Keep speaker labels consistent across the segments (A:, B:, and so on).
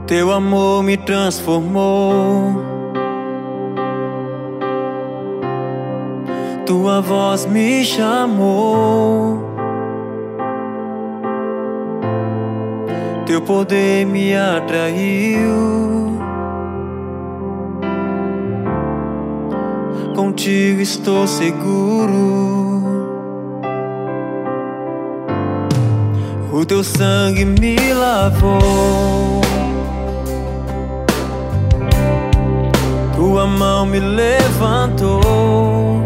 A: Teu amor me transformou, tua voz me chamou, teu poder me atraiu. Contigo estou seguro. O teu sangue me lavou, tua mão me levantou,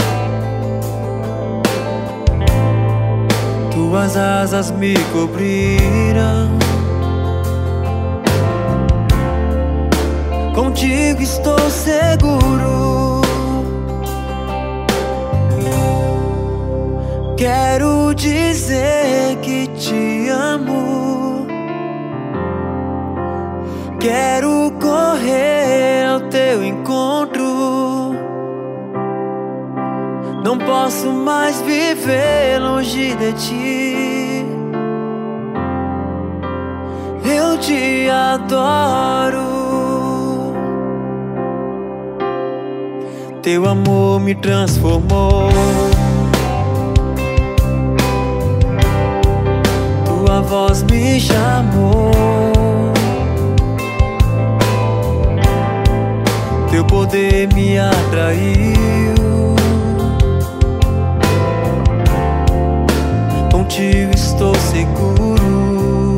A: tuas asas me cobriram. Contigo estou seguro. Quero dizer que te amo. Quero correr ao teu encontro. Não posso mais viver longe de ti. Eu te adoro. Teu amor me transformou, tua voz me chamou, teu poder me atraiu. Contigo estou seguro.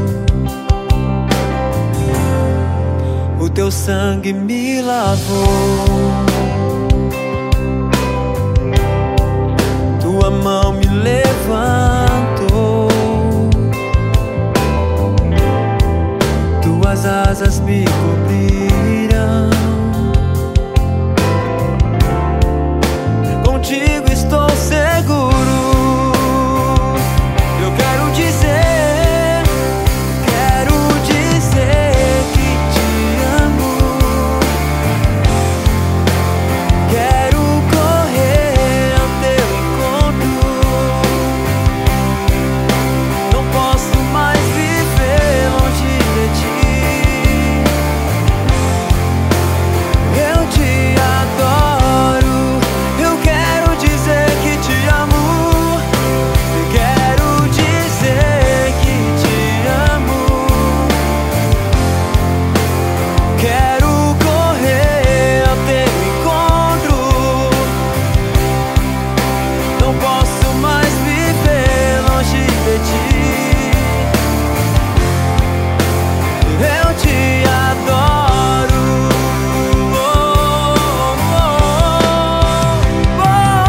A: O teu sangue me lavou, tua mão me levantou, tuas asas me cobriram. Contigo estou seguro. Eu quero dizer que te amo. Quero correr ao teu encontro. Não posso mais viver longe de ti. Eu te adoro. Eu quero dizer que te amo. Quero dizer que te amo. Quero correr ao teu encontro. Não posso mais viver longe de ti. Eu te adoro. Oh, oh, oh,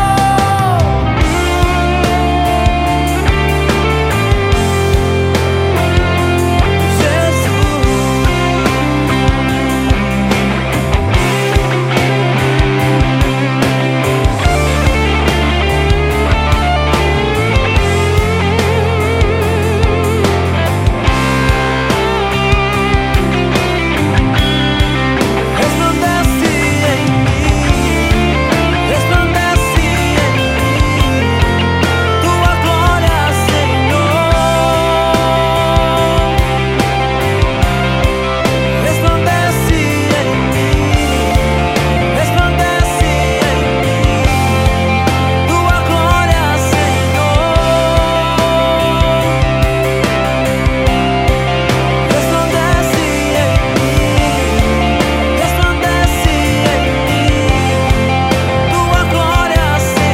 A: resplandece em mim, resplandece em mim, tua glória, Senhor. Resplandece em mim, resplandece em mim, tua glória, Senhor. Resplandece em mim, resplandece em mim, tua glória,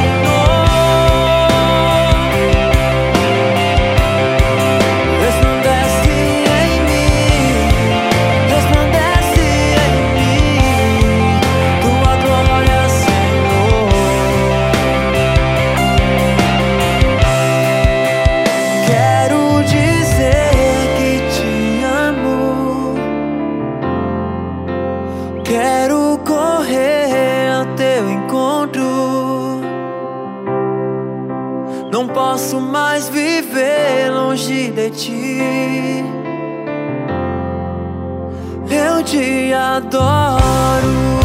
A: Senhor. Resplandece em mim, resplandece em mim, tua glória, Senhor. Quero dizer que te amo. Quero correr ao teu encontro. Não posso mais viver longe de ti. Eu te adoro.